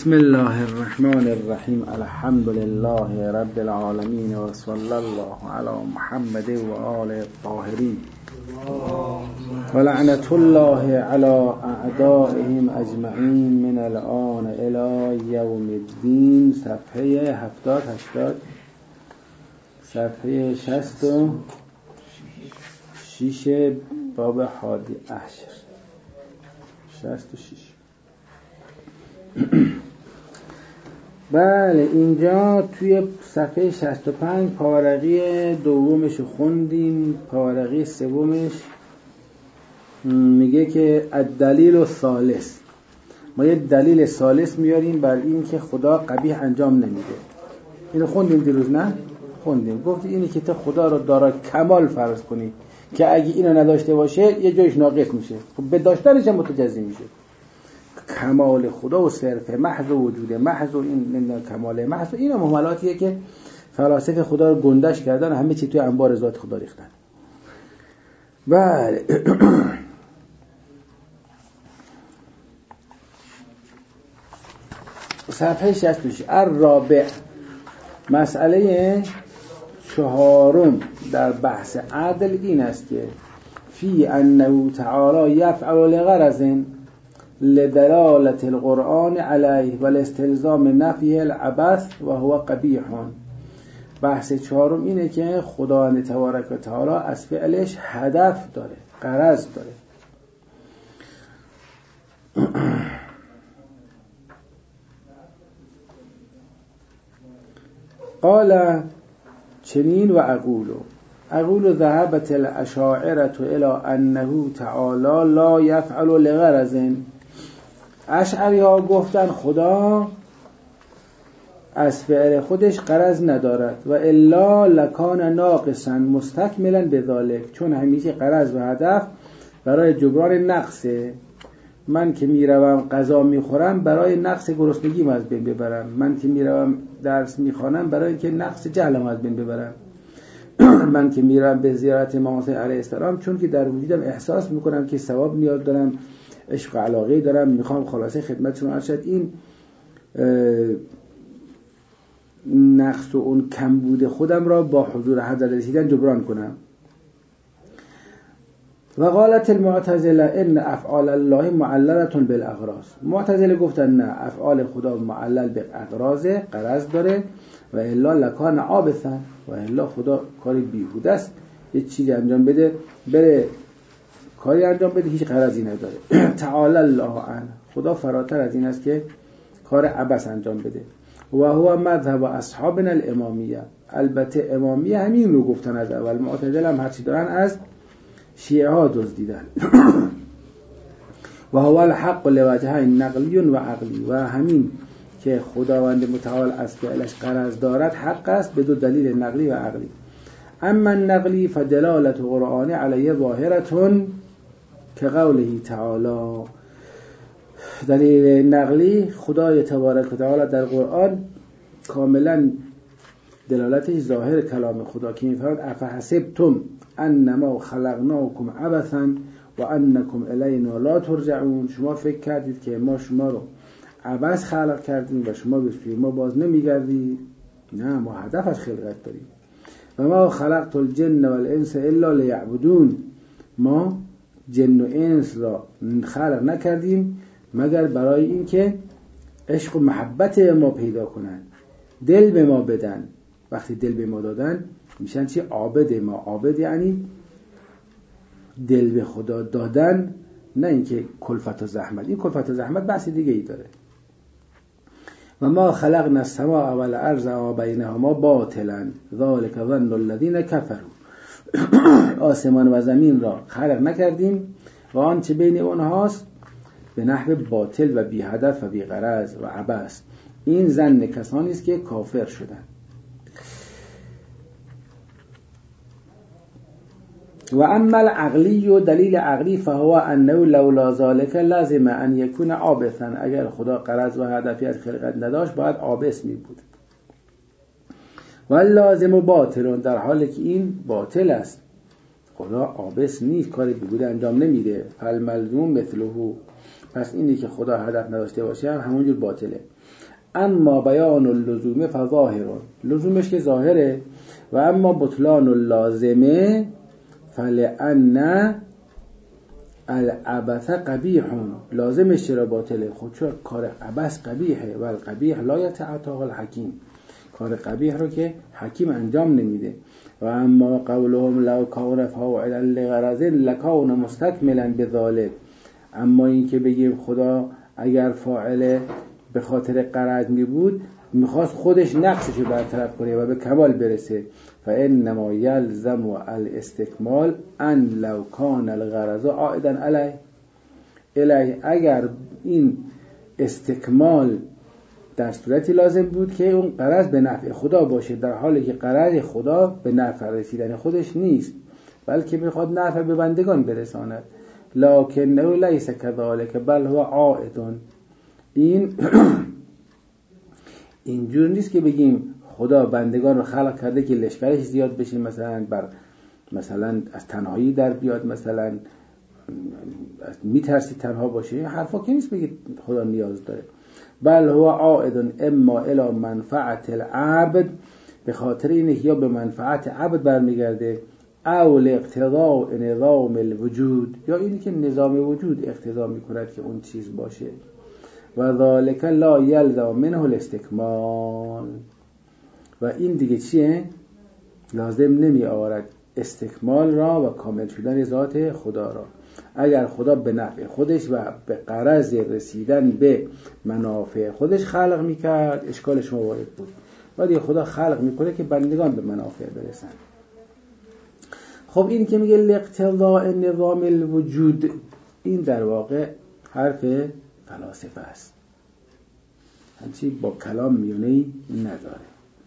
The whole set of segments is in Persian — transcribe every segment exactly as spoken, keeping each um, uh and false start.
بسم الله الرحمن الرحیم. الحمد لله رب العالمین و صلی الله علی محمد و آل الطاهرین و لعنت الله علی اعدائهم اجمعین من الآن الی یوم الدین. صفحه هفتاد هشتاد، صفحه شصت و شیش، باب حادی عشر، شصت و شیش. بله، اینجا توی صفحه شصت و پنج پاورقی دومش رو خوندیم. پاورقی سومش میگه که الدلیل الثالث، ما یه دلیل ثالث میاریم بر این که خدا قبیح انجام نمیده. اینو خوندیم دیروز، نه؟ خوندیم. گفت اینی که تو خدا رو دارای کمال فرض کنی که اگه اینو نداشته باشه یه جایش ناقص میشه، خب به داشتنش هم متجزی میشه. کمال خدا و صرف محض و وجود محض و این کمال محض و این مهملاتیه که فلاسفه خدا رو گندش کردن و همه چی توی انبار ذات خدا ریختن. بله صفحه شصت و شش. الرابع، مسئله چهارم در بحث عدل این است که فی انه تعالی یفعل لغرض لدلالت القرآن علیه و الاستلزام نفیه العبث و هو قبیح. بحث چهارم اینه که خدا تبارک و تعالی از فعلش هدف داره، غرض داره. قال چنین و اقولو اقول ذهبت الاشاعره الى انه تعالی لا یفعل لغرض. اشعری ها گفتن خدا از فعل خودش غرض ندارد و الا لکان ناقصا مستکملا بذالک، چون همیشه غرض و هدف برای جبران نقصه. من که میروم غذا میخورم برای نقص گرسنگیم از بین ببرم، من که میروم درس میخوانم برای اینکه نقص جهلم از بین ببرم، من که میرم به زیارت امام حسین علیه السلام چون که در وجودم احساس میکنم که ثواب نیاز دارم، عشق و علاقه دارم، میخوام خلاصه خدمتشون ارشد این نقص و اون کمبود خودم را با حضور حضرت رسیدن جبران کنم. و قالت المعتزله ان افعال الله معلله بالاغراض. معتزله گفتن نه، افعال خدا معلل به اغراض، غرض داره. و الا لکان عابثا، و الا خدا کاری بیهوده است، یه چیزی انجام بده بره کاری انجام بده هیچ غرضی نداره. تعالی الله عنه، خدا فراتر از این است که کار عبث انجام بده. و هو مذهب اصحابنا الامامیه. البته امامیه همین رو گفتن از اول، معتزله هم هرچی دارن از شیعه ها دزدیدن. و هو الحق لوجهین نقلی و عقلی، و همین که خداوند متعال از فعلش غرض دارد حق است به دو دلیل نقلی و عقلی. اما النقلی فدلالت قرآن علیه ظاهرتون که قوله تعالی. دلیل نقلی خدای تبارک و تعالی در قرآن کاملا دلالتش ظاهر کلام خدا که میفرماید افحسبتم انما خلقناکم عبثا و انکم الینا لا ترجعون. شما فکر کردید که ما شما رو عبث خلق کردیم و شما به سوی ما باز نمیگردید؟ نه، ما هدف از خلقت داریم. و ما خلقت الجن والانس الا لیعبدون. ما جن و انس را خلق نکردیم مگر برای این که عشق و محبت ما پیدا کنن، دل به ما بدن. وقتی دل به ما دادن میشن چی؟ عابد ما. عابد یعنی دل به خدا دادن، نه اینکه کلفت و زحمت. این کلفت و زحمت بحث دیگه ای داره. و ما خلقنا السماء والارض و بینهما باطلا ذلک ظن الذین کفروا. آسمان و زمین را خلق نکردیم و آنچه بین اونهاست به نحو باطل و بی هدف و بی غرض و عبث. این ظن کسانی است که کافر شدند. و اما العقلی و دلیل عقلی فهو انه لولا ذلك لازم ان یکون عابثا. اگر خدا غرض و هدفی از خلقت نداشت باید عابث می بود. و لازم و باطل، در حالی که این باطل است. خدا عابث نیست، کاری بیهوده انجام نمیده. فالملزوم مثله، پس اینی که خدا هدف نداشته باشه همونجور باطله. اما بیان اللزوم فظاهر، لزومش که ظاهره، و اما بطلان اللازمه فلأن العبث قبیح، لازمش چرا باطله؟ خود چون کار عبث قبیحه و القبیح لا یتعاطاه الحکیم، کار قبیح رو که حکیم انجام نمیده. و اما قولهم لو کان فاعلا لغرض لکان مستکملا بذلک، اما این که بگیم خدا اگر فاعل به خاطر غرض می بود میخواست خودش نقشش رو برطرف کنه و به کمال برسه، فانما یلزم الاستکمال ان لو کان الغرض عائدا علیه الیه، اگر این استکمال در صورتی لازم بود که اون غرض به نفع خدا باشه، در حالی که غرض خدا به نفع رسیدن خودش نیست بلکه میخواد نفع به بندگان برساند. لکنه لیس کذالک بل هو عائد، این اینجور نیست که بگیم خدا بندگان رو خلق کرده که لشکرش زیاد بشه، مثلا بر مثلا از تنهایی در بیاد، مثلا میترسی تنها باشه، این حرفا که نیست بگید خدا نیاز داره. بل هو عائد اما الى منفعت العبد، به خاطر اینه یا به منفعت عبد برمیگرده، او لاقتضاء نظام الوجود، یا اینی که نظام وجود اقتضا میکند که اون چیز باشه. و ذالک لا یلزم منه الاستکمال، و این دیگه چیه؟ لازم نمی آورد استکمال را و کامل شدن ذات خدا را. اگر خدا به نفع خودش و به غرض رسیدن به منافع خودش خلق میکرد اشکالش موارد بود، ولی خدا خلق میکنه که بندگان به منافع برسن. خب این که میگه لاقتضاء نظام الوجود، این در واقع حرف فلاسفه است، همچی با کلام میونهی نداره.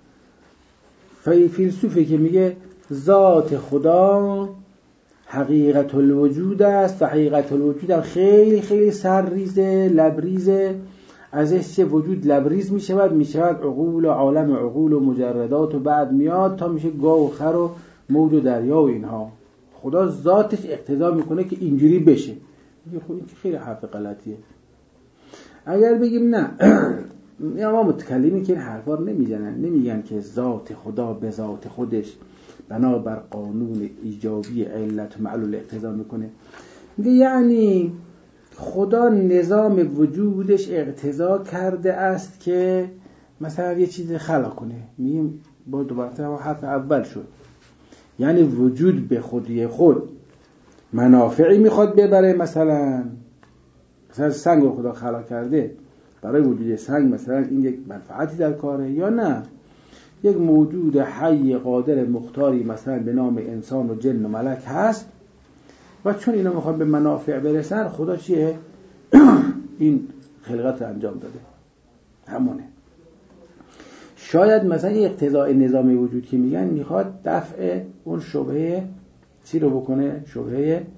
فیلسوفی که میگه ذات خدا حقیقت الوجود است و حقیقت الوجود هم خیلی خیلی سرریزه، لبریزه، ازش چه وجود لبریز میشود میشود عقول و عالم عقول و مجردات و بعد میاد تا میشه گاو و خر و موج و دریا و اینها. خدا ذاتش اقتضا میکنه که اینجوری بشه. خب این خیلی حرف غلطیه. اگر بگیم نه یا ما متکلمی که این حرفا رو نمیزنن، نمیگن که ذات خدا به ذات خودش بنابر قانون ایجابی علت و معلول اقتضا میکنه، میگه یعنی خدا نظام وجودش اقتضا کرده است که مثلا یه چیز خلق کنه. میگیم با دوباره حرف اول شد، یعنی وجود به خودی خود منافعی میخواد ببره، مثلا مثلا سنگ رو خدا خلق کرده برای وجود سنگ مثلا این یک منفعتی در کاره، یا نه یک موجود حی قادر مختاری مثلا به نام انسان و جن و ملک هست و چون اینا میخوان به منافع برسن خدا چیه؟ این خلقت رو انجام داده، همونه. شاید مثلا این اقتضاء نظامی وجود که میگن میخواد دفع اون شبهه چی رو بکنه؟ شبهه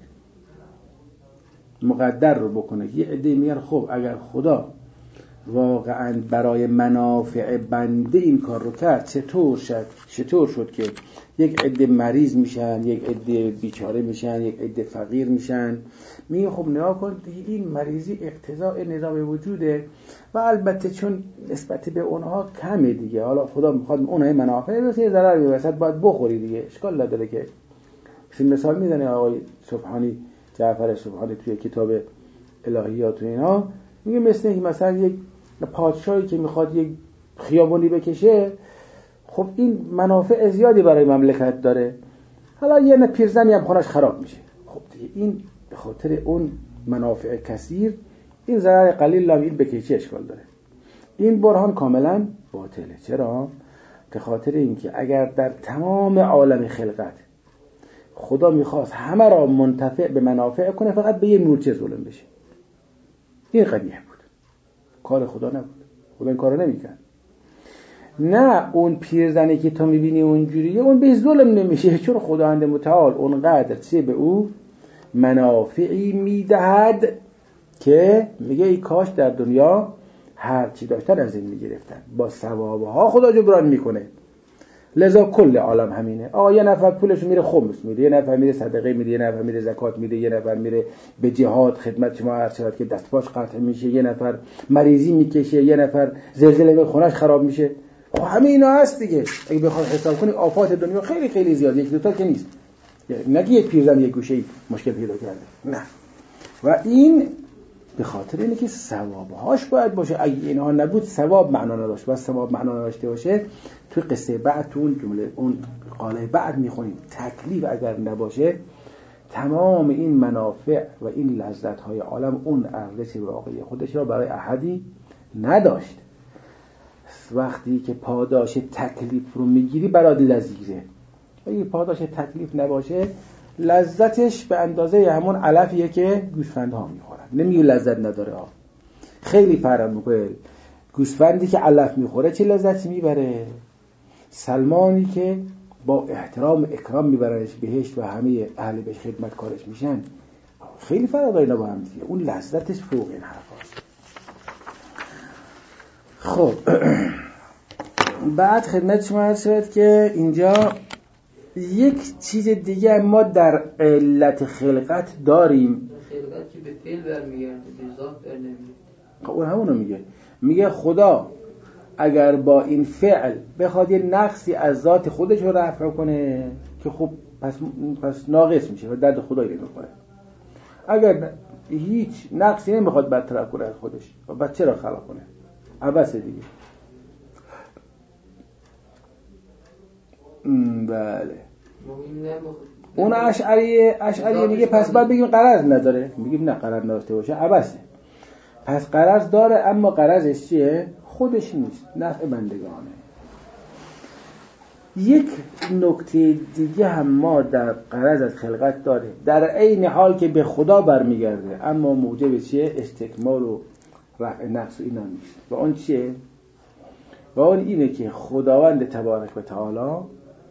مقدر رو بکنه. یه عده میگن خب اگر خدا واقعا برای منافع بنده این کار رو کرد، چطور شد چطور شد که یک عده مریض میشن، یک عده بیچاره میشن، یک عده فقیر میشن؟ میگه خب نگاه کن دیگه این مریضی اقتضاء نظام وجوده و البته چون نسبت به اونها کمه دیگه، حالا خدا میخواد اونها منافع برسه ضرر برسه باید بخوری دیگه، اشکال نداره که. مثال میزنه آقای سبحانی، جعفر سبحانی توی کتاب الهیات و اینا، میگه مثل اینکه مثلا یک پادشاهی که میخواد یک خیابونی بکشه، خب این منافع زیادی برای مملکت داره، حالا یه پیرزنی هم خونش خراب میشه، خب دیگه این به خاطر اون منافع کثیر این ضرر قلیل هم این بکشه اشکال داره. این برهان کاملا باطله. چرا؟ به خاطر اینکه اگر در تمام عالم خلقت خدا میخواست همه را منتفع به منافع کنه فقط به یه مورچه ظلم بشه، این قبیح بود، کار خدا نبود، خدا این کارو نمیکرد. نه اون پیرزنی که تو میبینی اونجوریه اون به ظلم نمیشه، چون خداوند متعال اونقدر چه به او منافعی میدهد که میگه ای کاش در دنیا هر چی داشتن از این میگرفتن، با ثوابها خدا جبران میکنه. لذا کل عالم همینه. آقا یه نفر پولش میره خمس میده، یه نفر میره صدقه میده، یه نفر میره زکات میده، یه نفر میره به جهاد خدمت شما عرض شد که دستپاش قطع میشه، یه نفر مریضی میکشه، یه نفر زلزله به خونش خراب میشه. خب همه اینا هست دیگه. اگه بخواد حساب کنی آفات دنیا خیلی خیلی زیاده، یک دو تا که نیست. نگی یک پیرزن یک گوشه مشکل پیدا کرده، نه. و این به خاطر اینه که ثوابهاش باید باشه. اگه اینها نبود ثواب معنا نداشت. و ثواب معنا نداشته باشه تو قصه بعد، تو اون جمله اون قاله بعد میخونیم تکلیف اگر نباشه تمام این منافع و این لذت‌های عالم اون ارزش واقعی خودش را برای احدی نداشت. وقتی که پاداش تکلیف رو میگیری برات لذیذه. اگه پاداش تکلیف نباشه لذتش به اندازه همون علفیه که گوسفندها میخورن. نمیگه لذت نداره ها. خیلی فرق میکنه. گوسفندی که علف میخوره چه لذتی میبره؟ سلمانی که با احترام اکرام میبرنش بهشت و همه اهل بهش خدمت کارش میشن، خیلی فرق داره با هم دیگه. اون لذتش فوق این حرفاست. خب بعد خدمت شما عرض شد که اینجا یک چیز دیگه ما در علت خلقت داریم. خلقت که به فعل برمیگرده، به ذات برنمیگرده. خب اون همونو میگه. میگه خدا اگر با این فعل بخواد یه نقصی از ذات خودش رو رفع کنه که خب پس پس ناقص میشه و درد خدایی نمیخوره. اگر هیچ نقصی نمیخواد برطرف کنه از خودش، و بعد چرا خلق کنه؟ عبثه دیگه. بله. اون اشعریه اشعریه میگه پس بعد بگیم قرض نداره. میگیم نه، قرض نداشته باشه عبثه. پس قرض داره اما قرضش چیه؟ خودش نیست، نفع بندگانه. یک نکته دیگه هم ما در قرض از خلقت داره، در عین حال که به خدا برمیگرده اما موجب چیه؟ استکمال و رفع نقص و اینا نیست. و اون چیه؟ و اون اینه که خداوند تبارک و تعالی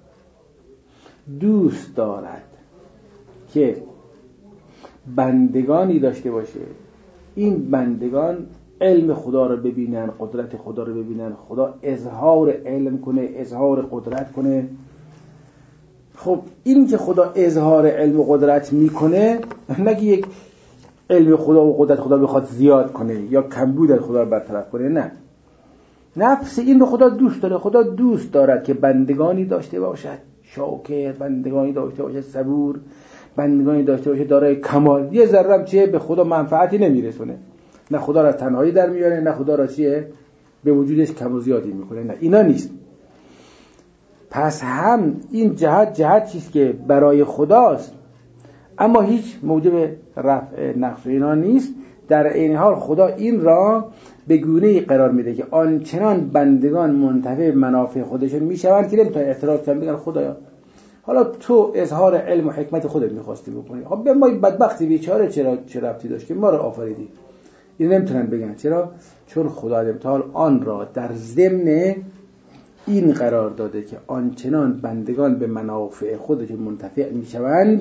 دوست دارد که بندگانی داشته باشه، این بندگان علم خدا رو ببینن، قدرت خدا رو ببینن، خدا اظهار علم کنه، اظهار قدرت کنه. خب این که خدا اظهار علم و قدرت میکنه، نگه یک علم خدا و قدرت خدا بخواد زیاد کنه یا کمبود خدا رو برطرف کنه، نه. نفس این رو خدا دوست داره. خدا دوست دارد که بندگانی داشته باشد شاکر، بندگانی داشته باشد صبور، بندگانی داشته باشه دارای کمال. یه ذره هم چیه به خدا منفعتی نمیرسونه، نه خدا را تنهایی در میاره، نه خدا را چیه به وجودش کم و زیادی میکنه، نه اینا نیست. پس هم این جهت جهت چیست که برای خداست اما هیچ موجب رفع نقص اینا نیست. در این حال خدا این را به گونه‌ای قرار میده که آنچنان بندگان منتفع منافع خودشون میشوند که نمیتونن اعتراض کنن، بگن خدایا حالا تو اظهار علم و حکمت خودت می‌خواستی بکنی، خب به ما بدبختی بیچاره چرا چه ربطی داشت که ما رو آفریدی؟ این نمیتونن بگن. چرا؟ چون خدای متعال آن را در ضمن این قرار داده که آنچنان بندگان به منافع خودشون منتفع میشوند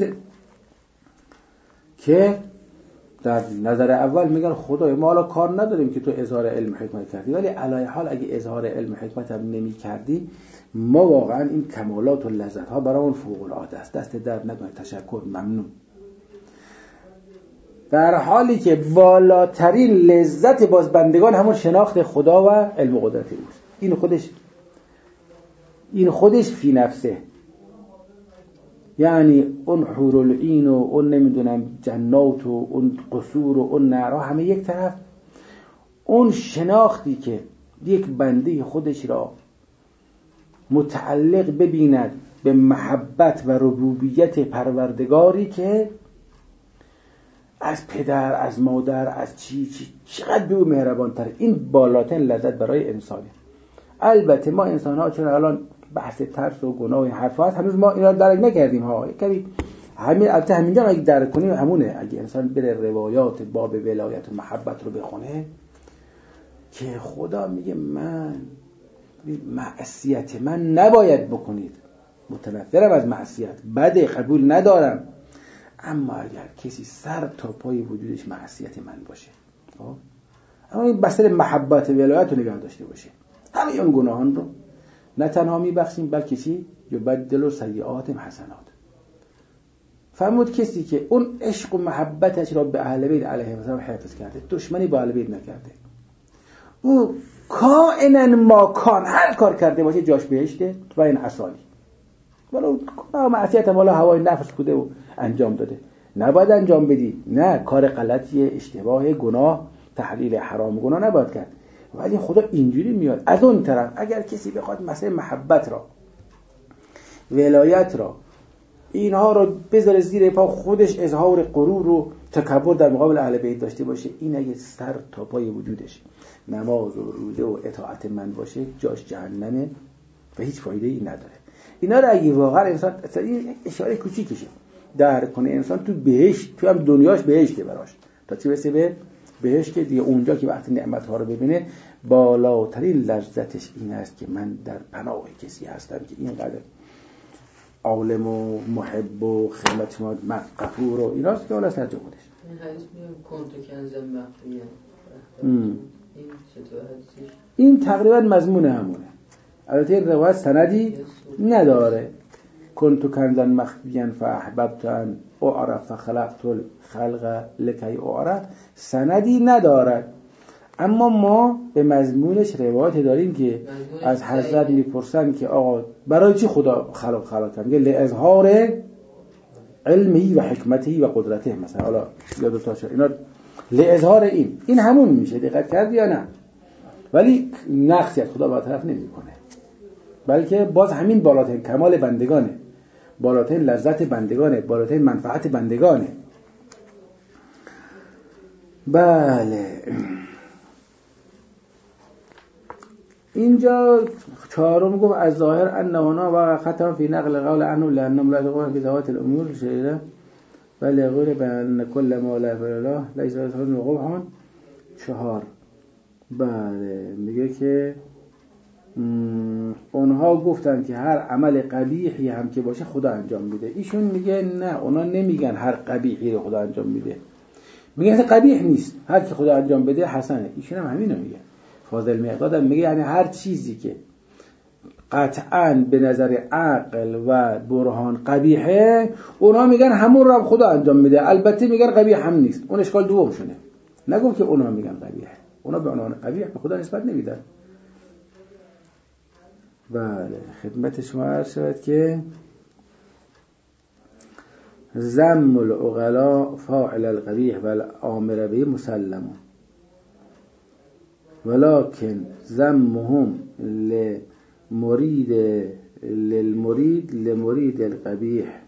که در نظر اول میگن خدای ما حالا کار نداریم که تو اظهار علم و حکمت کردی، ولی علی حال اگه اظهار علم و حکمت هم نمی کردی ما واقعا این کمالات و لذت ها برامون فوق العاده است، دست درد نکنه، تشکر، ممنون. در حالی که بالاترین لذت باز بندگان همون شناخت خدا و علم و قدرت اوست. این خودش این خودش فی نفسه، یعنی اون حور العین و اون نمیدونم جنات و اون قصور و اون نهرها همه یک طرف، اون شناختی که یک بنده خودش را متعلق ببیند به محبت و ربوبیت پروردگاری که از پدر، از مادر، از چی چی چقدر به او مهربان تر، این بالاترین لذت برای انسانه. البته ما انسان ها چون الان بحث ترس و گناه و این حرفا هست هنوز ما اینا رو درک نکردیم ها. کمی همین البته همینجا اگه درک کنیم همونه، اگه انسان بره روایات باب ولایت و محبت رو بخونه که خدا میگه من معصیت من نباید بکنید، متنفرم از معصیت، بده، قبول ندارم، اما اگر کسی سر تا پای وجودش معصیت من باشه، اما این بسر محبت ولایت رو نگاه داشته باشه، همه اون گناهان رو نه تنها میبخشیم بلکه چی؟ یبدل سیئاتهم حسنات. فرمود کسی که اون عشق و محبتش را به اهل بیت علیهم السلام حفظ کرده، دشمنی با اهل بیت نکرده، او کائنن ما کان هر کار کرده باشه جاش بهشته و این عصالی، ولو معصیت والا هوای نفس بوده و انجام داده نباید انجام بدی، نه کار غلطیه، اشتباه، گناه، تحلیل حرام گناه نباید کرد، ولی خدا اینجوری میاد. از اون طرف اگر کسی بخواد مسئله محبت را، ولایت را، اینها رو بذاره زیر پا، خودش اظهار غرور و تکبر در مقابل اهل بیت داشته باشه، این اگه سر تا پای وجودش نماز و روزه و اطاعت من باشه جاش جهنمه و هیچ فایده ای نداره. اینا رو اگه واقعا انسان این اشاره کوچیکشه درک کنه، انسان تو بهشت، تو هم دنیاش بهشته براش، تا چه برسه به بهشت که دیگه اونجا که وقتی نعمت‌ها رو ببینه بالاترین لذتش این است که من در پناه کسی هستم که اینقدر عالم و محب و خدمت ما غفور و ایناست که اون سر جو خودش. این حدیث میگم کنت کنز مخفیه، این چطور حدیثش؟ این تقریبا مضمون همونه، البته این روایت سندی نداره. کنت کنزا مخفیا فاحببت ان اعرف فخلقت الخلق لکی اعرف، سندی ندارد، اما ما به مضمونش روایت داریم که از حضرت میپرسن که آقا برای چی خدا خلق خلق کرد؟ میگه لاظهار علمی و حکمتی و قدرته، مثلا حالا یاد تا شد اینا لاظهار این این همون میشه، دقت کردی یا نه؟ ولی نقصی از خدا برطرف نمیکنه، بلکه باز همین بالاترین کمال بندگانه، بالاترین لذت بندگانه، بالاترین منفعت بندگانه. بله اینجا چهارم گفت از ظاهر انهانا و ختم فی نقل قول عنه لانهم لا يقولون فی ذوات الامور شیئا بل يقول بان كل ما لا الله ليس له قبح. چهار بله میگه که اونها گفتن که هر عمل قبیحی هم که باشه خدا انجام میده. ایشون میگه نه، اونا نمیگن هر قبیحی رو خدا انجام میده، میگن قبیح نیست، هر کی خدا انجام بده حسنه. ایشون هم همینو میگه. فاضل مقداد هم میگه یعنی هر چیزی که قطعاً به نظر عقل و برهان قبیحه، اونا میگن همون رو هم خدا انجام میده، البته میگن قبیح هم نیست. اون اشکال دومشونه، نگم که اونا میگن قبیح، اونا به عنوان قبیح به خدا نسبت نمیدن. بله خدمت شما عرض شود که ذم العقلاء فاعل القبیح و الامر به مسلم ولكن ذمهم لمريد للمريد لمريد القبيح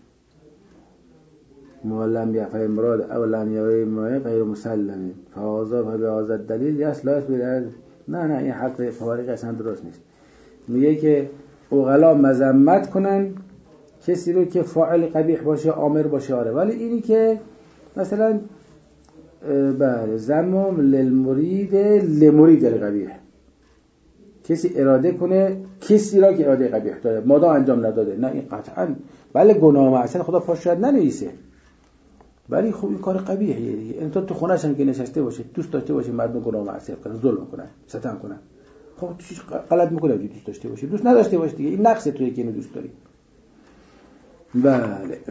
ما لم يفهم مراد او لم يفهم غير مسلم فهذا بهذا الدلیل اصلا نه نه این حق فوارق اصلا درست نیست. میگه که عقلا مذمت کنن کسی رو که فاعل قبیح باشه، آمر باشه، آره، ولی اینی که مثلا بله ذمم للمرید لمرید القبیح، کسی اراده کنه کسی را که اراده قبیح داره مادا انجام نداده، نه این قطعا بله گناه معصیت خدا پاش شاید ننویسه، ولی خب این کار قبیحیه دیگه. انسان تو خونه‌ش هم که نشسته باشه دوست داشته باشه مردم گناه معصیت کنن، ظلم کنن، ستم کنن، خب تو چیز غلط میکنه دوست داشته باشه، دوست نداشته باشه دیگه، این نقص توئه که اینو دوست داری. بله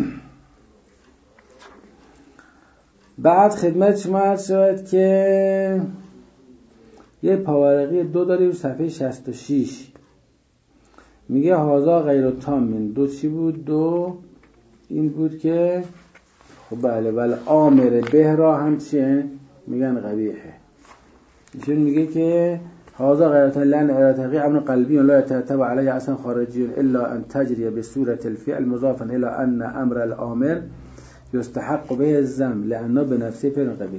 بعد خدمت شما عرض شود که یه پاورقی دو داریم صفحه شصت و شش، میگه هازا غیر تامین. دو چی بود؟ دو این بود که خب بله بله آمر به را هم چیه؟ میگن قبیحه. ایشون میگه که هازا غیر تامین لن ارتقی امر قلبی لا يترتب علیه اصلا خارجی الا ان تجری به صورت الفعل مضافا الى ان امر الامر یستحق به الذم لانه به نفسه فعل قبیح.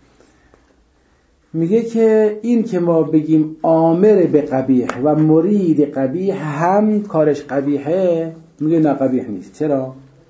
میگه که این که ما بگیم آمر به قبیح و مرید قبیح هم کارش قبیحه، میگه نه قبیح نیست. چرا؟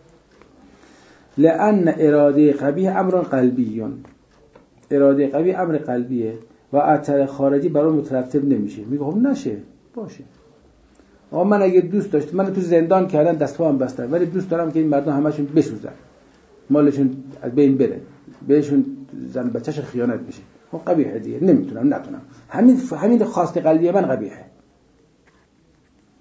لان اراده قبیح امر قلبیون، اراده قبیح امر قلبیه و اثر خارجی برای مترتب نمیشه. میگه خب نشه، باشه آقا من اگه دوست داشت من تو زندان کردن دست پام بستن، ولی دوست دارم که این مردم همشون بسوزن، مالشون از بین بره، بهشون زن بچه‌ش خیانت بشه، خب قبیحه دیگه، نمیتونم نتونم، همین همین خواست قلبی من قبیحه.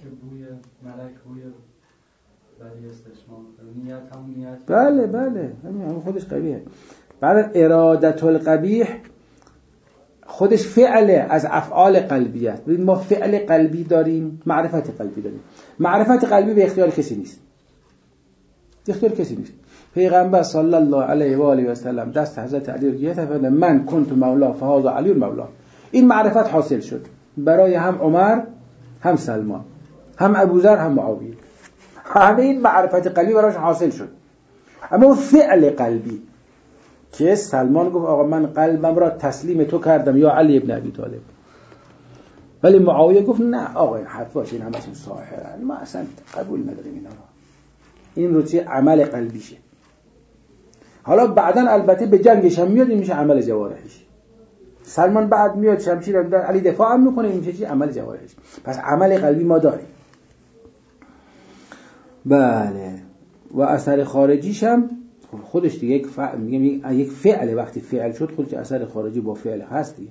که بوی ملک بوی ولی استشمام نیت هم نیت. بله بله همین خودش قبیحه. بعد ارادت القبیح خودش فعله از افعال قلبی است. ببین ما فعل قلبی داریم، معرفت قلبی داریم. معرفت قلبی به اختیار کسی نیست. به اختیار کسی نیست. پیغمبر صلی الله علیه و آله و سلم دست حضرت علی رو گرفت و من کنت مولا فهذا علی مولا. این معرفت حاصل شد برای هم عمر، هم سلمان، هم ابوذر، هم معاویه. همه این معرفت قلبی براش حاصل شد. اما اون فعل قلبی که سلمان گفت آقا من قلبم را تسلیم تو کردم یا علی ابن ابی طالب، ولی معاویه گفت نه آقا این حرفاش این همشون ساحرن، ما اصلا قبول نداریم اینا. این رو چه عمل قلبیشه. حالا بعداً البته به جنگش هم میاد، این میشه عمل جوارحش. سلمان بعد میاد شمشیر در علی دفاع هم میکنه، این میشه چی؟ عمل جوارحش. پس عمل قلبی ما داریم. بله. و اثر خارجیش هم خودش دیگه یک فعل، میگم یک فعل، وقتی فعل شد خودش اثر خارجی با فعل هستی.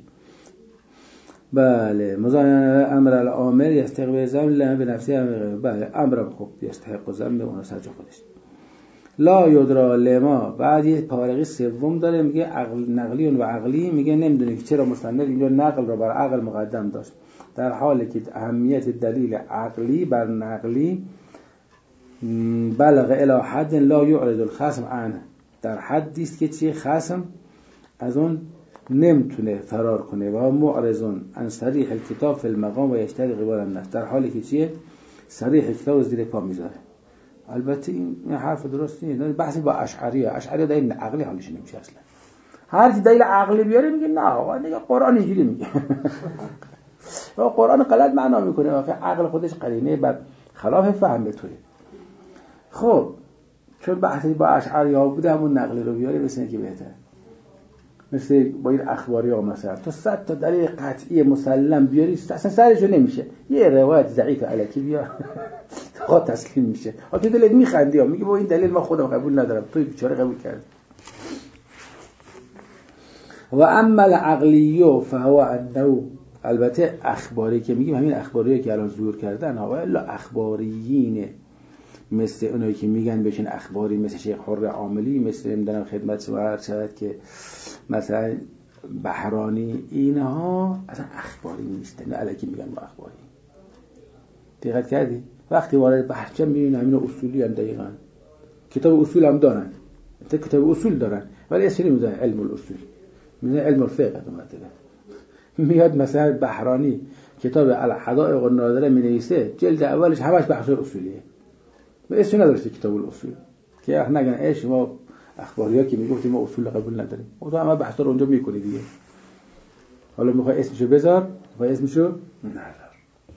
بله. مزاین امر الامر یستقبل ذم لم بنفسه. بله امرم خوب یستحق ذم به اون سر خودش. لا یدرا لما. بعد یه پارگی سوم داره میگه عقل نقلی و عقلی، میگه نمیدونه که چرا مستند اینجا نقل رو بر عقل مقدم داشت، در حالی که اهمیت دلیل عقلی بر نقلی بلغ الی حد لا یعرض الخصم عنه، در حدی است که چی خصم از اون نمیتونه فرار کنه. و معرضون عن صریح الکتاب فی المقام و یشتری قبال النص، در حالی که چیه صریح کتاب زیر پا میذاره. البته این حرف درست نیست. بحثی با اشعریه. اشعریه دلیل عقلی حالش نمیشه اصلا. هر کی دلیل عقلی بیاره میگه نه آقا دیگه قرآن اینجوری میگه. و قرآن غلط معنا میکنه، واقعا عقل خودش قرینه بر خلاف فهم توئه. خب چون بحثی با اشعریه بوده همون نقلی رو بیاره بسنه که بهتره. مثل با این اخباری ها مثلا تو صد تا دلیل قطعی مسلم بیاری اصلا سرشو نمیشه، یه روایت ضعیف الکی بیار خود تسلیم میشه. ها تو دلت میخندی ها میگه با این دلیل ما خودم قبول ندارم، توی بیچاره قبول کرد. و اما العقلیو فهو انه، البته اخباری که میگیم همین اخباریه که الان ظهور کردن ها، الا اخباریینه مثل اونایی که میگن بشین اخباری، مثل شیخ حر عاملی، مثل نمیدونم خدمت شما عرض شود که مثلا بحرانی، اینها اصلا اخباری نیستن، نه الکی میگن ما اخباری. دقت کردی؟ وقتی وارد بحث میبینن همین اصولی هم دقیقاً کتاب اصول هم دارن، تا کتاب اصول دارن ولی اسمی نمیذارن علم الاصول، میذارن علم الفقه. میاد مثلا بحرانی کتاب الحدائق النادره مینویسه، جلد اولش همش بحث اصولیه، به اسم نداشته کتاب الاصول، که اخ نگن ايش ما اخباریا که میگفتیم ما اصول قبول نداریم، اون تو همه بحثا رو اونجا میکنی دیگه. حالا میخوای اسمشو بذار، میخوای اسمشو نذار.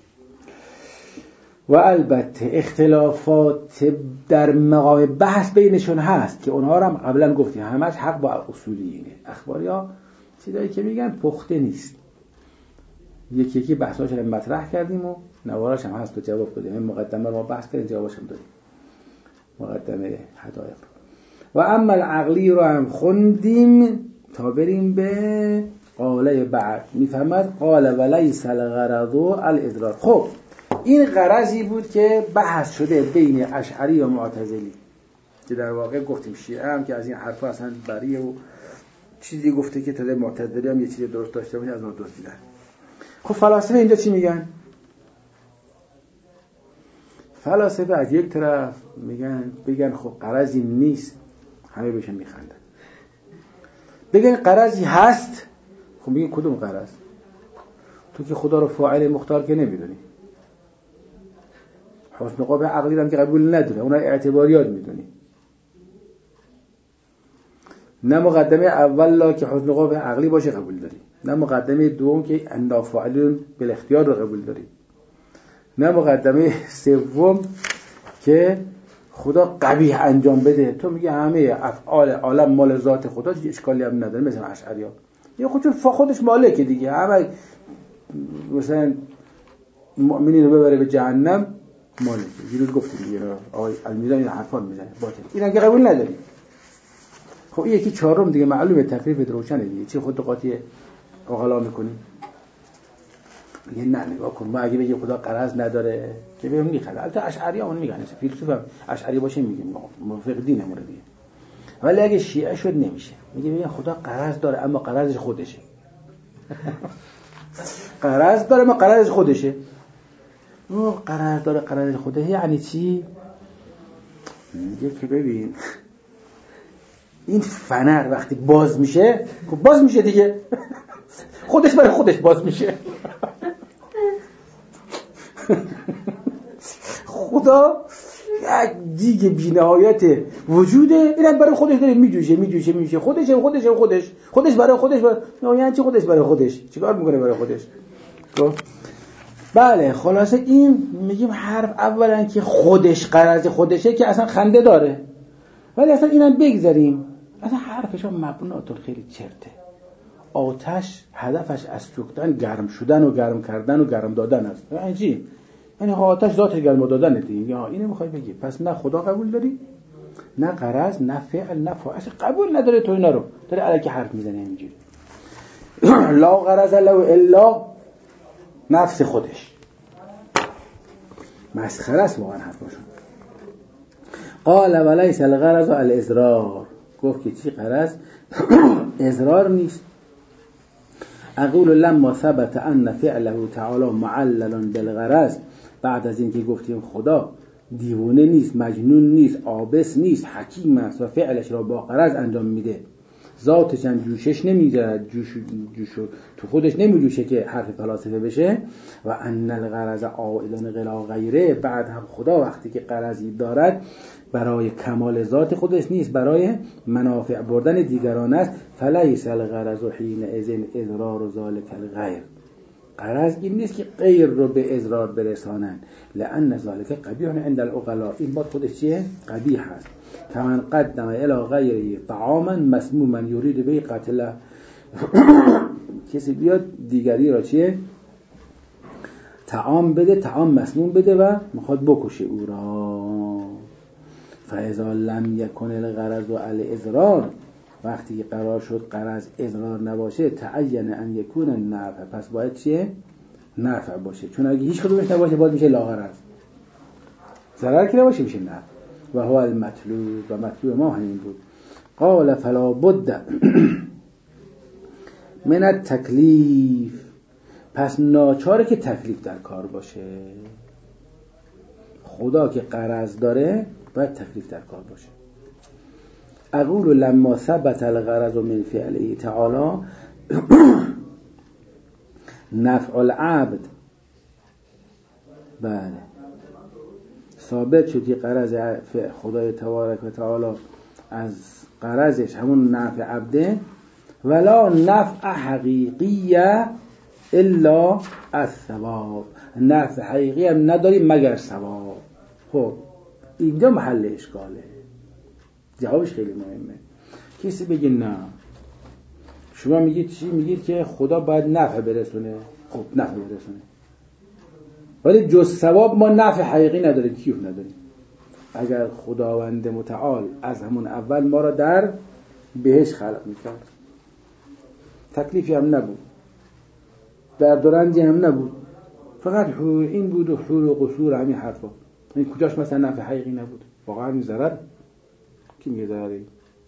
و البته اختلافات در مقام بحث بینشون هست که اونها رو هم قبلا گفتیم، همش حق با اصولیینه. اخباریا چیزایی که میگن پخته نیست، یکی یکی بحثاش رو مطرح کردیم و نواراش هم هست تو جواب بدیم. این مقدمه ما بحث کردیم، جوابش هم دادیم، مقدمه حدائق. و اما العقلی رو هم خوندیم تا بریم به قاله بعد. میفهمد قال ولیس الغرض الادراک. خب این غرضی بود که بحث شده بین اشعری و معتزلی، که در واقع گفتیم شیعه هم که از این حرفا اصلا بریه و چیزی گفته که تا معتزلی هم یه چیزی درست داشته باشه از اون درست دیدن. خب فلاسفه اینجا چی میگن؟ فلاسفه از یک طرف میگن بگن خب غرضی نیست، همه بهش میخندن. بگن غرضی هست، خب میگن کدوم غرض؟ تو که خدا رو فاعل مختار که نمیدونی، حسن قبح عقلی هم که قبول نداره، اونها اعتباریات میدونی. نه مقدمه اول لا که حسن قبح عقلی باشه قبول داری، نه مقدمه دوم که انا فاعلون بالاختیار رو قبول داری، نه مقدمه سوم که خدا قبیح انجام بده. تو میگه همه افعال عالم مال ذات خدا، هیچ اشکالی هم نداره. مثلا اشعری‌ها یه خودشون خودش مالکه دیگه، همه مثلا مؤمنین رو ببره به جهنم مالکه. دیروز گفتیم دیگه آقای المیزان این حرفا میزنه باطل، اینا که قبول نداری. خب این یکی چهارم دیگه معلومه تکلیف روشنه دیگه، چی خود قاطی عقلا میکنی؟ میگه نه نگاه کن، ما اگه بگیم خدا غرض نداره که بهم میخنده. البته اشعری همون میگن، فیلسوف هم اشعری باشه میگیم موافق دینمون دیگه. ولی اگه شیعه شد نمیشه، میگه ببین خدا غرض داره اما غرضش خودشه. غرض داره اما غرضش خودشه. او غرض داره غرضش خودشه یعنی چی؟ میگه که ببین این فنر وقتی باز میشه خب باز میشه دیگه، خودش برای خودش باز میشه. خدا یک دیگه بی‌نهایت وجوده، اینم برای خودش داره میجوشه میجوشه میجوشه خودشه خودش خودش خودش برای خودش برای... یعنی چی خودش برای خودش؟ چیکار میکنه برای خودش؟ خب بله خلاصه این میگیم حرف اولا که خودش غرض خودشه که اصلا خنده داره، ولی اصلا اینم بگذاریم اصلا حرفشون مبناتون خیلی چرته. آتش هدفش از سوختن گرم شدن و گرم کردن و گرم دادن است. یعنی چی؟ یعنی آتش ذات گرم دادن دیگه. یا اینو میخوای بگی پس نه خدا قبول داری، نه غرض، نه فعل، نه فاعل، اصلا قبول نداره. تو اینا رو داره الکی حرف میزنه اینجوری. لا غرض له الا نفس خودش. مسخره است واقعا حرفشون. قال وليس الغرض الاضرار، گفت که چی غرض؟ اضرار نیست. اقول لما ثبت ان فعله تعالی معلل بالغرض، بعد از اینکه گفتیم خدا دیوانه نیست، مجنون نیست، عابس نیست، حکیم است و فعلش را با غرض انجام میده، ذاتش هم جوشش نمیذاره، جوش جوشو تو خودش نمیجوشه که حرف فلاسفه بشه. و ان الغرض عائد غلا غیره، بعد هم خدا وقتی که غرضی دارد برای کمال ذات خودش نیست، برای منافع بردن دیگران است. فلیس الغرض حینئذ اضرار ذلک الغیر، غرض این نیست که غیر رو به اضرار برسانن. لأن ذلک قبیح عند العقلاء، این بات خودش چیه؟ قبیح هست. کمن قدم الی غیره طعاما مسموما یرید به قتله، کسی بیاد دیگری را چیه؟ طعام بده، طعام مسموم بده و میخواد بکشه او را. فاذا لم یکن الغرض الاضرار، وقتی قرار شد غرض اضرار نباشه، تعین ان یکون النفع، پس باید چیه؟ نفع باشه. چون اگه هیچ کدومش نباشه باید میشه لاغرض، ضرر که نباشه میشه نفع. و هو المطلوب، و مطلوب ما همین بود. قال فلا بد من التکلیف، پس ناچاره که تکلیف در کار باشه. خدا که غرض داره باید تکلیف در کار باشه. اقول لما ثبت الغرض من فعله تعالی نفع العبد، بله ثابت شد که غرض خدای تبارک و تعالی از غرضش همون نفع عبده، ولا نفع حقیقیه الا الثواب، نفع حقیقی هم نداریم مگر ثواب. خب اینجا محل اشکاله، جوابش خیلی مهمه. کسی بگه نه، شما میگید چی؟ میگید که خدا باید نفع برسونه. خب نفع برسونه، ولی جز ثواب ما نفع حقیقی نداریم، کیف نداریم. اگر خداوند متعال از همون اول ما را در بهشت خلق میکرد، تکلیفی هم نبود، درد و رنجی هم نبود، فقط حور این بود و حور و قصور همین حرفا، این کجاش مثلا نفع حقیقی نبود؟ واقعا این ضرر کی میگه ضرری؟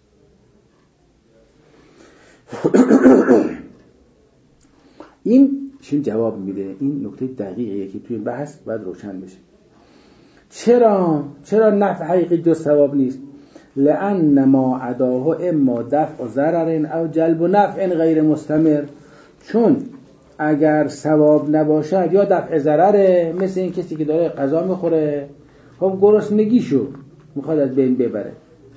این چون جواب میده، این نکته دقیقیه که توی بحث باید روشن بشه. چرا چرا نفع حقیقی جز ثواب نیست؟ لأن ما عداه اما دفع ضرر او جلب نفع غیر مستمر، چون اگر ثواب نباشد یا دفع ضرره، مثل این کسی که داره غذا میخوره، خب گرسنگیشو میخواد از بین ببره،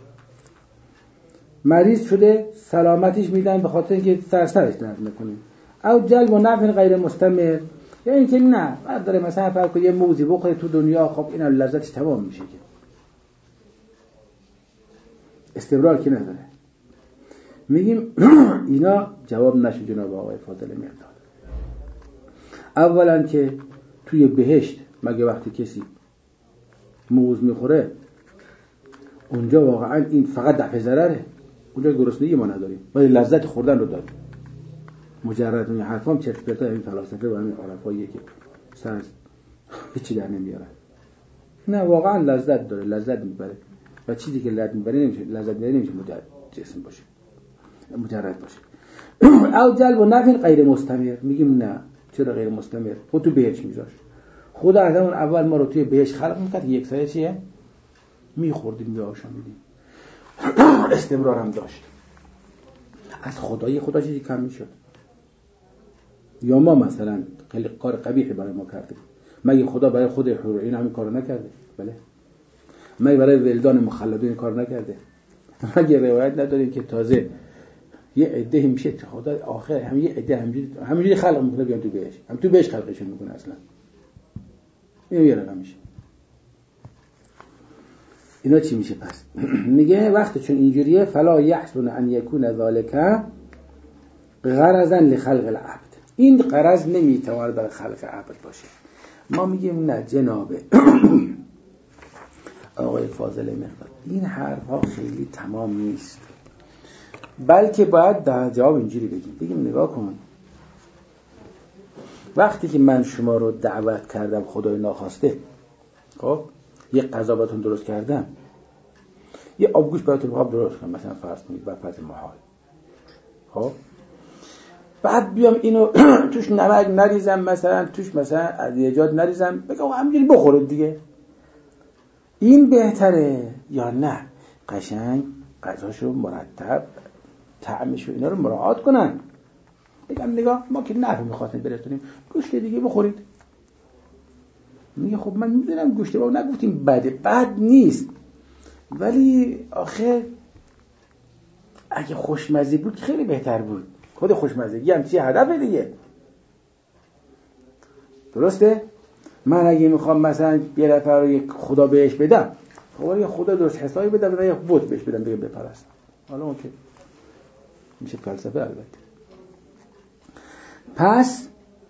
مریض شده سلامتیش میدن به خاطر اینکه سرسرش درد میکنه. او جلب و نفع غیر مستمر، یا اینکه نه بعد داره مثلا فرض کن یه موزی بخوره تو دنیا، خب اینا لذتش تمام میشه که استمرار که نداره. میگیم اینا جواب نشد جناب آقای فاضل مقداد. اولا که توی بهشت مگه وقتی کسی موز میخوره اونجا واقعا این فقط دفع ضرره؟ اونجا گرسنگی ما نداریم ولی لذت خوردن رو داریم. مجرد اون حرفام چرت و پرتا این فلاسفه و همین عرفاییه که سر هیچی در نمیارن. نه واقعا لذت داره، لذت میبره و چیزی که لذت میبره نمیشه لذت میبره نمیشه مجرد جسم باشه، مجرد باشه. او جلب و نفع غیر مستمر. میگیم نه، چرا غیر مستمر؟ خود تو بهش میذاش. خدا از اون اول ما رو توی بهش خلق میکرد، یک سایه چیه؟ میخوردیم میآشامیدیم، استمرار هم داشت. از خدای خدا چیزی کم میشد؟ یا ما مثلا خیلی کار قبیحی برای ما کرده؟ مگه خدا برای خود حور این همین کارو نکرده؟ بله. مگه برای ولدان مخلدین این کار نکرده؟ مگه روایت نداریم که تازه یه عده میشه خدا آخر هم یه عده همینجوری همینجوری خلق میکنه بیان تو بهش، هم تو بهش خلقشون میکنه اصلا. اینو یه رقم میشه. اینا چی میشه پس؟ میگه وقتی چون اینجوریه فلا یحسن ان یکون ذالک غرضا لخلق العبد. این غرض نمیتواند برای خلق عبد باشه. ما میگیم نه جناب آقای فاضل مقداد، این حرفا خیلی تمام نیست، بلکه باید در جواب اینجوری بگیم بگیم نگاه کن، وقتی که من شما رو دعوت کردم خدای ناخواسته، خب یه غذا براتون درست کردم، یه آبگوش براتون آب درست کردم مثلا فرض کنید بر فرض محال، خب بعد بیام اینو توش نمک نریزم، مثلا توش مثلا ادویه‌جات نریزم، بگم همینجوری بخورید دیگه، این بهتره یا نه قشنگ غذاشو مرتب طعمشو اینا رو مراعات کنن، بگم نگاه ما که نفع می‌خواستیم برسونیم گوشت دیگه بخورید. میگه خب من میدونم گوشت با نگفتیم بده، بد نیست، ولی آخه اگه خوشمزه بود خیلی بهتر بود. خود خوشمزگی هم چیه؟ هدفه دیگه، درسته؟ من اگه میخوام مثلا یه نفر رو یک خدا بهش بدم، خب یه خدا درست حسابی بدم و یه بت بهش بدم بگم بپرست، حالا اون که میشه فلسفه البته. پس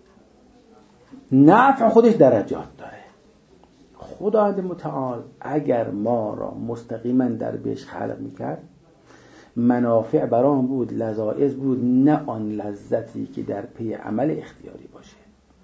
نفع خودش درجات داره. خداوند متعال اگر ما را مستقیما در بهش خلق میکرد، منافع برام بود، لذائذ بود، نه آن لذتی که در پی عمل اختیاری باشه.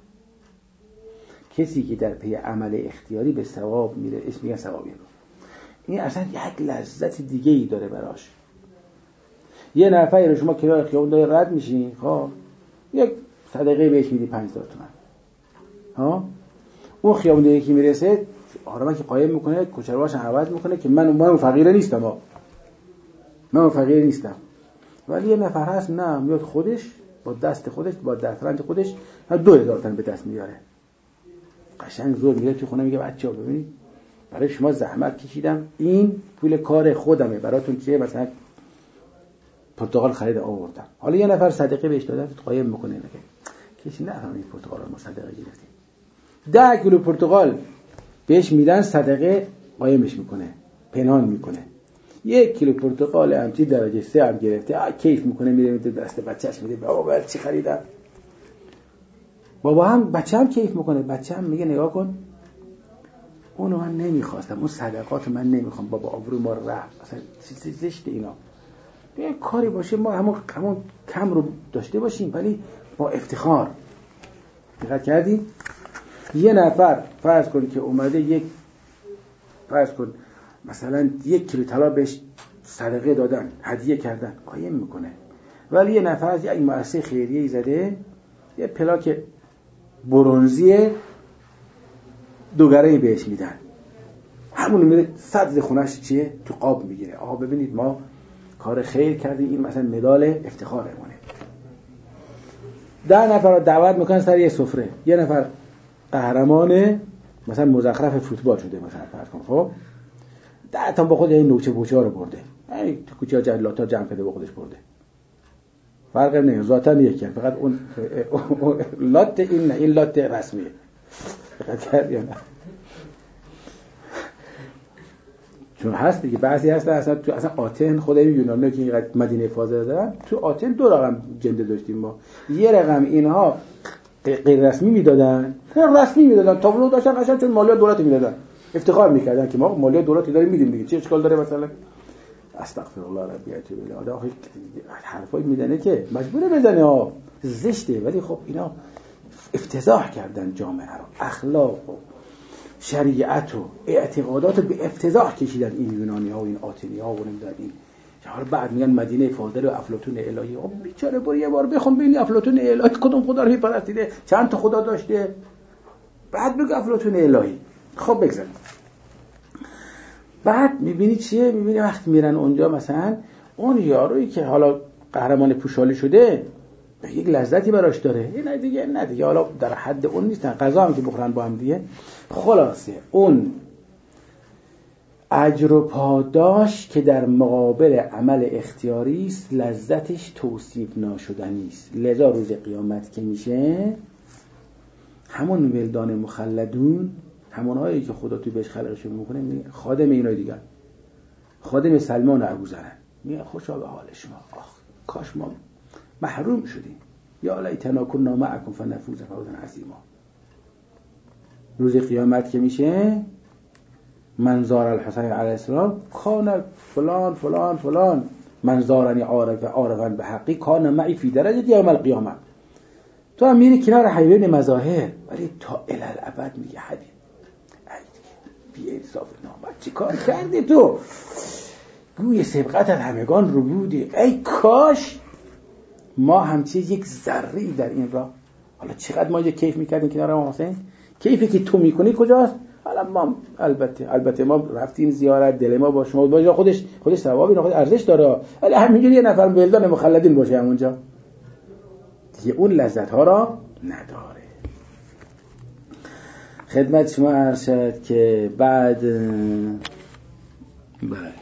کسی که در پی عمل اختیاری به ثواب میره، اسم میگن ثوابی رو، این اصلا یک لذت دیگه ای داره براش. یه نفری رو شما کنار خیابون داره رد میشین، خب یک صدقه بهش میدی پنج هزار تومان، ها اون خیابون یکی میرسه آرامه که قایم میکنه، کوچرواش عوض میکنه که من من فقیر نیستم، ها من فقیر نیستم، ولی یه نفر هست نه میاد خودش با دست خودش با دسترنج خودش دو هزار تومان به دست میاره، قشنگ زور میره تو خونه، میگه بچه‌ها ببینید برای شما زحمت کشیدم، این پول کار خودمه، براتون چیه مثلا پرتقال خرید آوردم، حالا یه نفر صدقه بهش دادن قایم میکنه، میگه کسی نفهمید پرتقال رو ما صدقه گرفتیم، ده کیلو پرتقال بهش میدن صدقه قایمش میکنه، پنهان میکنه، یک کیلو پرتقال همچی درجه سه هم گرفته، کیف میکنه، میره میده دست بچه‌ش میده، بابا برای چی خریدم؟ بابا هم بچه هم کیف میکنه، بچه هم میگه نگاه کن اونو من نمیخواستم، اون صدقات من نمیخوام، بابا آبرو ما رفت، اصلا چیزی زشت اینا، یه کاری باشه ما همون همون کم رو داشته باشیم ولی با افتخار. دقت کردی؟ یه نفر فرض کن که اومده یک فرض کن مثلا یک کیلو طلا بهش صدقه دادن، هدیه کردن، قایم میکنه، ولی یه نفر از یک مؤسسه خیریه‌ای زده یه پلاک برنزی دوگره‌ای بهش میدن، همون میره صد خونش چیه تو قاب میگیره، آها ببینید ما کار خیر کردیم، این مثلا مدال افتخارمونه. ده نفر رو دعوت میکنن سر یه سفره، یه نفر قهرمان مثلا مزخرف فوتبال شده مثلا فرض کن، خب ده تا با خود این نوچه بوچه ها رو برده، این تو کوچه ها جلاتا جمع کرده با خودش برده، فرق نمیکنه ذاتاً یکی، فقط اون لات این نه، این لات رسمیه. دقت کردی یا نه؟ چون هست دیگه، بعضی هستن اصلا تو اصلا آتن خدای یونانی که اینقدر مدینه فاضله دارن، تو آتن دو رقم جنده داشتیم ما، یه رقم اینها غیر رسمی میدادن، غیر رسمی میدادن، تابلو داشتن قشنگ، چون مالیات دولت میدادن، افتخار میکردن که ما مالیات دولتی داریم میدیم دیگه، چه اشکال داره مثلا استغفر الله ربی اتوب الیه. آدم حرفای میزنه که مجبوره بزنه ها، زشته، ولی خب اینا افتضاح کردن جامعه رو، اخلاق و شریعت و اعتقادات به افتضاح کشیدن این یونانی ها و این آتنی ها و نمیدونن این. حالا بعد میگن مدینه فاضل و افلاطون الهی. خب بیچاره برو یه بار بخون ببین افلاطون الهی کدوم خدا رو میپرستیده، چند تا خدا داشته، بعد بگو افلاطون الهی. خب بگذاریم. بعد میبینی چیه؟ میبینی وقتی میرن اونجا مثلا اون یارویی که حالا قهرمان پوشالی شده یک لذتی براش داره، نه دیگه نه دیگه حالا در حد اون نیستن، غذا هم که بخورن با هم دیگه. خلاصه اون اجر و پاداش که در مقابل عمل اختیاری است لذتش توصیف ناشدنی است. لذا روز قیامت که میشه همون ولدان مخلدون، همونهایی که خدا تو بهش خلقشون میکنه، میگه خادم اینای دیگر، خادم سلمان ابوذر، میگه خوشا به حال شما، آخ کاش ما محروم شدیم، یا لیتنا کنا معکم فنفوز فوزا عظیما. روز قیامت که میشه منظار الحسین علیه السلام کان فلان فلان فلان منظارنی عارف عارفا به حقی کان معی فی درجه یوم القیامه. تو هم میری کنار حیوان مظاهر ولی تا الالعبد میگه حدید بی انصاف نامرد چی کار کردی تو؟ گوی سبقت همگان رو بودی. ای کاش ما همچی یک ذره‌ای در این راه. حالا چقدر ما یه کیف میکردیم کنار امام حسین. کیفی که تو میکنی کجاست؟ حالا ما البته البته ما رفتیم زیارت، دل ما با شما باشه، خودش خودش ثوابی خودش ارزش داره، ولی همینجوری یه نفر ولدان مخلدین باشه همونجا دیگه اون لذت ها را نداره. خدمت شما عرض شد که بعد بله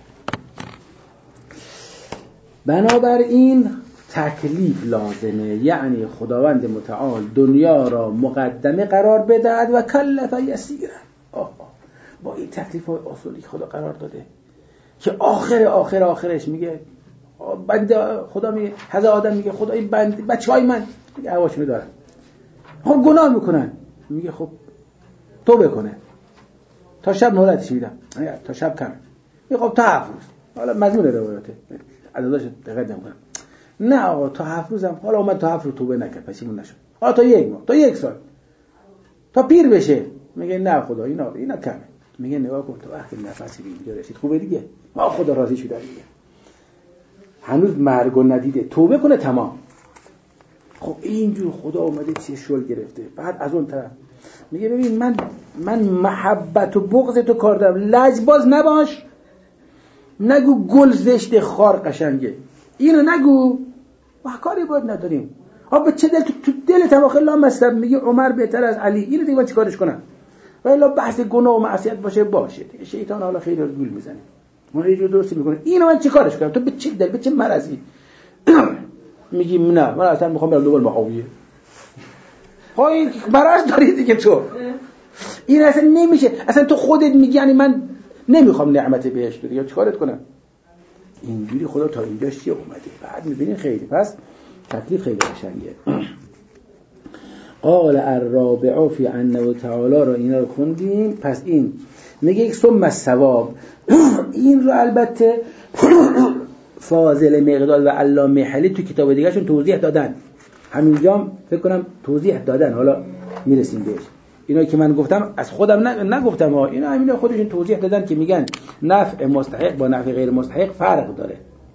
بنابراین تکلیف لازمه، یعنی خداوند متعال دنیا را مقدمه قرار بدهد و کلف یسیره. با این تکلیف های اصولی خدا قرار داده که آخر آخر آخرش میگه بنده خدا میگه حضرت آدم میگه خدا این بنده بچه های من میگه هواشونو دارن، خب گناه میکنن، میگه خب توبه کنه تا شب مهلتش میدم، تا شب کم، میگه خب تا هفت روز. حالا مضمون روایته عدداش دقت نمیکنم، نه آقا تا هفت روزم، حالا اومد تا هفت روز توبه نکرد پشیمون نشد، حالا تا یک ماه، تا یک سال، تا پیر بشه، میگه نه خدا اینا اینا کمه. میگه نگاه کن تو وقتی نفسی به اینجا رسید خوبه دیگه، ما خدا راضی شده دیگه، هنوز مرگو ندیده، توبه کنه تمام. خب اینجور خدا اومده چیه شل گرفته. بعد از اون طرف میگه ببین من من محبت و بغض تو کار دارم، لجباز نباش، نگو گل زشت خار قشنگه، اینو نگو، ما کاری باید نداریم. آب به چه دل تو, تو دلت هم آخه لامصب میگه عمر بهتر از علی، اینو دیگه من چیکارش کنم؟ ولی بحث گناه و معصیت باشه باشه دیگه، شیطان حالا خیلی گول میزنه، ما یه جور درستی میکنه، اینو من چیکارش کنم؟ تو به چه دل به چه مرضی میگی نه من اصلا میخوام برم دوباره معاویه؟ ها این مرض داری دیگه تو، این اصلا نمیشه، اصلا تو خودت میگی یعنی من نمیخوام نعمت بهشت دیگه، چیکارت کنم؟ اینجوری خدا تا اینجاش چی اومده. بعد میبینین خیلی پس تکلیف خیلی قشنگه. قال الرابع فی انه تعالی رو اینا رو خوندیم. پس این میگه یک ثم الثواب، این رو البته فاضل مقداد و علامه حلی تو کتاب دیگه شون توضیح دادن، همینجا فکر کنم توضیح دادن، حالا میرسیم بهش. اینا که من گفتم از خودم نگفتم ها، اینا همینا خودشون توضیح دادن که میگن نفع مستحق با نفع غیر مستحق فرق داره.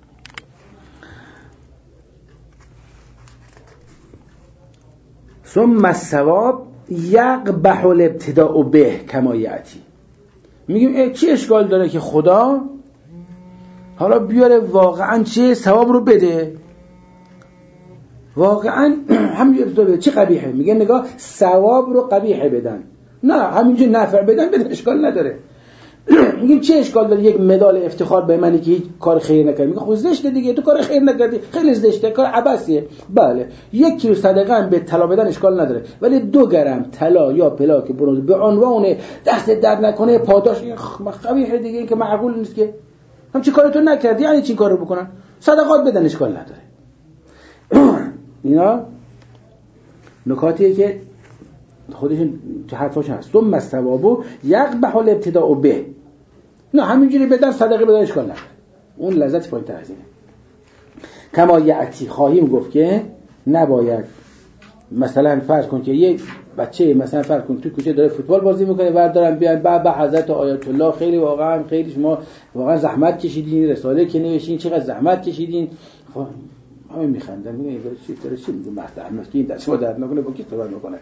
ثم الثواب یقبح الابتداء به کما یاتی. میگیم چی اشکال داره که خدا حالا بیاره واقعا چه ثواب رو بده، واقعا همین ابتدا بده، چه قبیحه؟ میگه نگاه ثواب رو قبیحه بدن، نه همینجوری نفع بدن بدن اشکال نداره. میگیم چه اشکال داره یک مدال افتخار به منی که هیچ کار خیر نکردی؟ میگه خب زشته دیگه، تو کار خیر نکردی، خیلی زشته، کار عبثیه. بله یک کیلو صدقه هم به طلا بدن اشکال نداره، ولی دو گرم طلا یا پلاک برنز به عنوان دست درد نکنه پاداش قبیحه دیگه، این که معقول نیست که. هم چه کاری تو نکردی یعنی چی کارو بکنن؟ صدقات بدن اشکال نداره. اینا نکاتیه که خودشون تو حرفاش هست. ثم الثواب یقبح الابتداء به، نه همینجوری بدن صدقه بدن اشکال نداره. اون لذت پایین تر از اینه. کما یعتی خواهیم گفت که نباید مثلا فرض کن که یه بچه مثلا فرض کن تو کوچه داره فوتبال بازی میکنه بعد دارن بیان بابا حضرت آیت الله خیلی واقعا خیلی شما واقعا زحمت کشیدین، رساله که نوشتین چقدر زحمت کشیدین، همه میخندن میگن داره چی داره چی میگه مهدر مسکین دست ما درد نکنه با کی صحبت میکنه.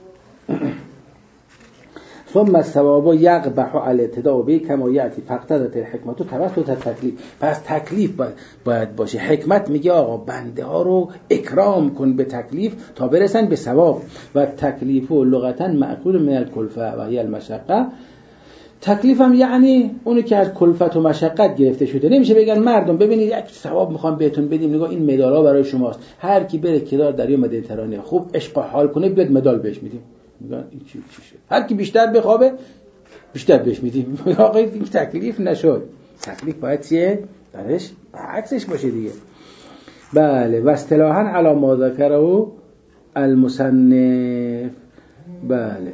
ثم الثواب یقبح علی الابتداء به کما یاتی فقدت الحکمت توسط التکلیف. پس تکلیف باید, باید باشه. حکمت میگه آقا بنده ها رو اکرام کن به تکلیف تا برسن به ثواب. و تکلیف و لغتا مأخوذ من الکلفه و هی المشقه. تکلیف هم یعنی اونی که از کلفت و مشقت گرفته شده. نمیشه بگن مردم ببینید یک ثواب میخوام بهتون بدیم، نگاه این مدال‌ها برای شماست، هر کی بره کنار دریا مدیترانه خوب عشق و حال کنه بیاد مدال بهش میدیم. میگن این چی چی شد؟ هر کی بیشتر بخوابه بیشتر بهش میدیم. آقا این تکلیف نشد. تکلیف باید چیه؟ درش عکسش باشه دیگه. بله. و اصطلاحاً علی ما ذکره المصنف. بله.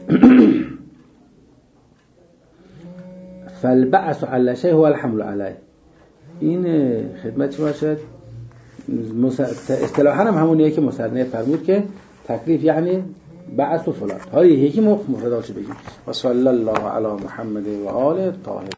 فالبعث على شيء هو الحمل عليه. این خدمت شما شد. اصطلاحاً هم همونیه که مصنف فرمود که تکلیف یعنی بعث و فلان. حالا یکی مفرداش بگیم. و صلی الله علی محمد و آله طاهر.